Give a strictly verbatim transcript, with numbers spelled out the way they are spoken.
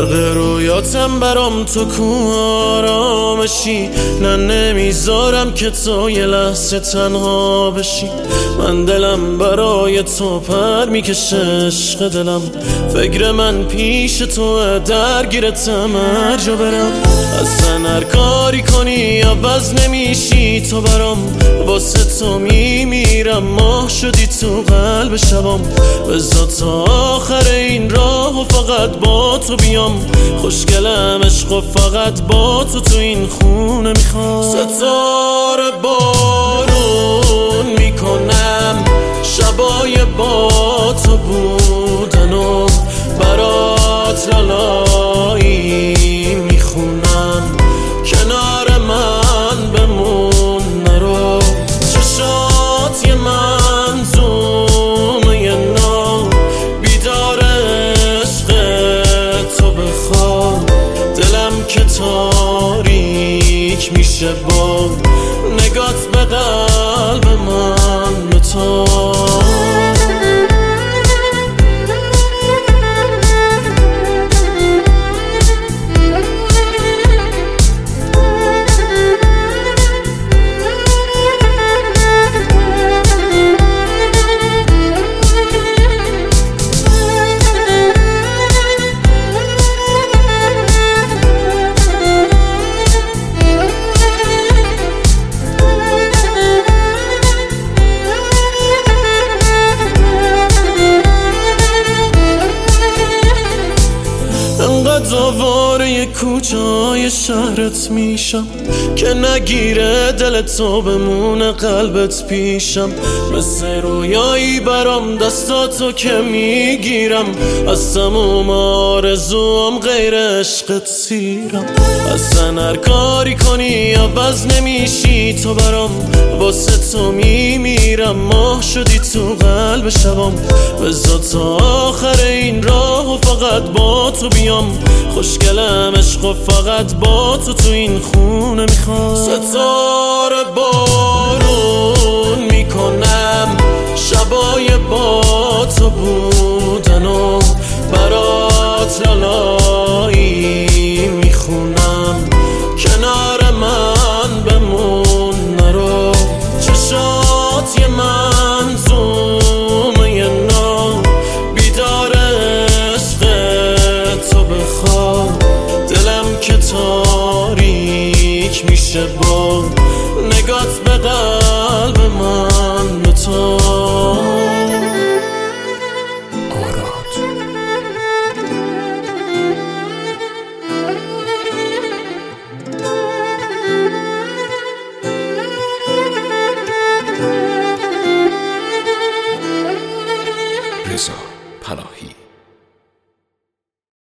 غرق رویاتم برام تو کو آرامشی، نه نمیذارم که تو یه لحظه تنها بشی. من دلم برای تو پر میکشه عشق دلم، فکر من پیش تو درگیرتم هر جا برم. اصلا هر کاری کنی عوض نمیشی تو برام، واسه تو میمیرم ماه شدی تو قلب شبام. بذار تا آخر این راه و فقط با تو بیام، خوشگلم عشق و فقط با تو تو این خونه میخوام. ستاره بارون میکنم شبای با تو بودن و برات لالایی میخونم، کنار من بمون نرو. چشات یه منظومه یه نو، بیدار عشق تو بخواب. دلم که تاریک میشه با نگات به قلب من به تو. دواره کوچای شهرت میشم که نگیره دل تو بمونه قلبت پیشم. مثل رویایی برام دستاتو که میگیرم، از تموم آرزوام غیر عشقت سیرم. اصلا هر کاری کنی عوض نمیشی تو برام، واسه تو میمیرم ماه شدی تو قلب شبام. بذار تا آخر این راه و فقط با تو بیام، خوشگلم عشق و فقط با تو تو این خونه میخوام. ستاره بارون میکنم شبای با تو بودن و برات لالایی میخونم، کنار من بمون نرو. چشات یه منظومه یه نو، بیدار عشق تو بخواب. دلم که تاریک میشه با نگات به قلب من به تو.